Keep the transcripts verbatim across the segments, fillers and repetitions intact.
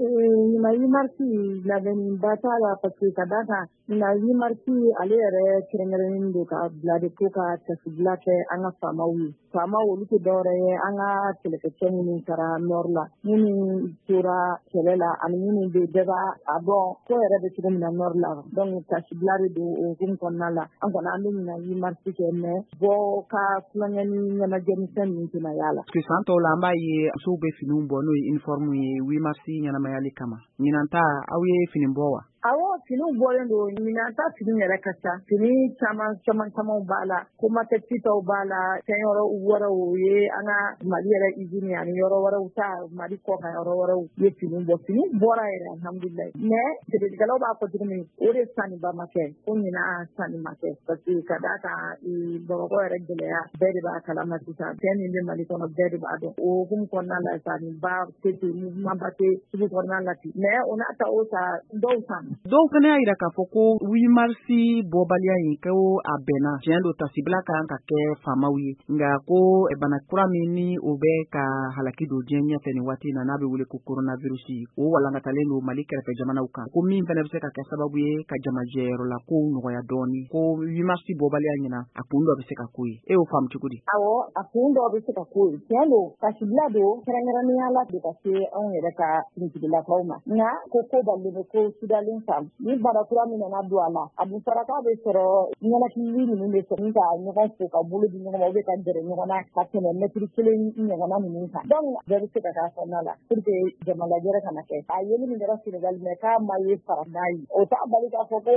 ɲina huit mars labɛnniba t'a la parce que ka d'a kan ɲina huit mars ale yɛrɛ kɛrɛnkɛrɛnnen don ka bila de ko ka tasigila kɛ an ka faamaw ye. Faamaw olu tɛ dɔwɛrɛ ye an ka kɛlɛkɛcɛ minnu taara nord la minnu tora kɛlɛ la ani minnu bɛ bɛɛ b'a dɔn ko yɛrɛ bɛ cogo min na nord la donc tasigila de don o hukumu kɔnɔna la an kɔni an bɛ ɲina huit mars kɛ mais bɔ ka tulonkɛ ni ɲɛnajɛ ni fɛn ninnu tɛna y'a la. San tɔw la an b'a ye musow bɛ finiw bɔ n'o ye uniforme ye huit mars ɲɛnamayali kama ɲinan ta aw ye fini bɔ wa? Awɔ finiw bɔlen don ɲinan ta fini yɛrɛ ka ca fini caman caman caman b'a la komatɛtitaw b'a la fɛn yɔrɔ wɛrɛw o ye an ka Mali yɛrɛ usine ani yɔrɔ wɛrɛw ta Mali kɔ kan yɔrɔ wɛrɛw ye fini bɔ fini bɔra yɛrɛ alhamdulilayi mais feerelikɛlaw b'a fɔ cogo min o de sanniba ma kɛ ko ɲinan sanni ma kɛ parce que ka d'a kan Bamakɔ yɛrɛ gɛlɛya bɛɛ de b'a kalama sisan fɛn min bɛ Mali kɔnɔ bɛɛ de b'a dɔn o hukumu kɔnɔna la sanniba tɛ ten mouvement ba tɛ sugu kɔnɔna la ten mais o n'a ta o ta dɔw san. Dɔw fana y'a jira k'a fɔ ko huit mars bɔbaliya in ko a bɛnna tiɲɛ don tasibila kan ka kɛ faamaw ye nka ko bana kura min ni o bɛ ka halaki don diɲɛ ɲɛfɛ nin waati na n'a bɛ wele ko coronavirus o walankatalen don Mali kɛrɛfɛ jamanaw kan ko min fana bɛ se ka kɛ sababu ye ka jamajɛyɔrɔ la ko nɔgɔya dɔɔni ko huit mars bɔbaliya ɲina a kun dɔ bɛ se ka ko ye e y'o faamu cogo di? Awɔ a kun dɔ bɛ se ka ko ye tiɲɛ don tasibila don kɛrɛnkɛrɛnnenya la de ka se anw yɛrɛ ka finitigilakaw ma nka ko ko balilen bɛ ko sidalen faamu ni bana kura min nana don a la a dun saraka bɛ sɔrɔ ɲɛnakili ninnu bɛ sɔrɔ ka ɲɔgɔn fo ka bolo di ɲɔgɔn ma u bɛ ka gɛrɛ ɲɔgɔn na ka tɛmɛ mɛtiri kelen ɲɔgɔnna ninnu kan donc bɛɛ bɛ se ka k'a kɔnɔna la pour que jamalajɛrɛ kana kɛ a yeli min kɛra Sénégal mais k'a ma ye fara n'a ye o t'a bali k'a fɔ ko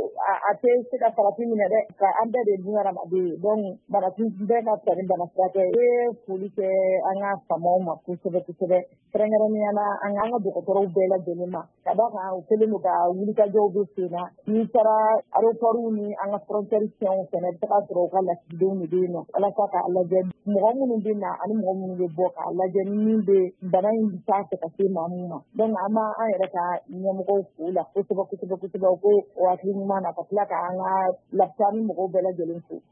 a tɛ se ka farati minɛ dɛ ka an bɛɛ de dun hadamaden ye donc banafin bɛɛ ka fisa ni bana furakɛ ye. E foli kɛ an ka faamaw ma kosɛbɛ kosɛbɛ kɛrɛnkɛrɛnnenya la an ka dɔgɔtɔrɔw bɛɛ lajɛlen ma ka d'a kan u kɛlen don ka wulikajɔw bɛ sen na n'i taara aéroports ni an ka frontières fɛnw fɛnɛ i bɛ taga sɔrɔ u ka lasigidenw de bɛ yen nɔ walasa k'a lajɛ mɔgɔ minnu bɛ na ani mɔgɔ minnu bɛ bɔ k'a lajɛ ni min bɛ bana in t'a fɛ ka se maa min ma donc an b'a an yɛrɛ ka ɲɛmɔgɔw fo la kosɛbɛ kosɛbɛ kosɛbɛ u ko o hakili ɲuman na ka tila ka an ka lafiya ni mɔgɔw bɛɛ lajɛlen fo.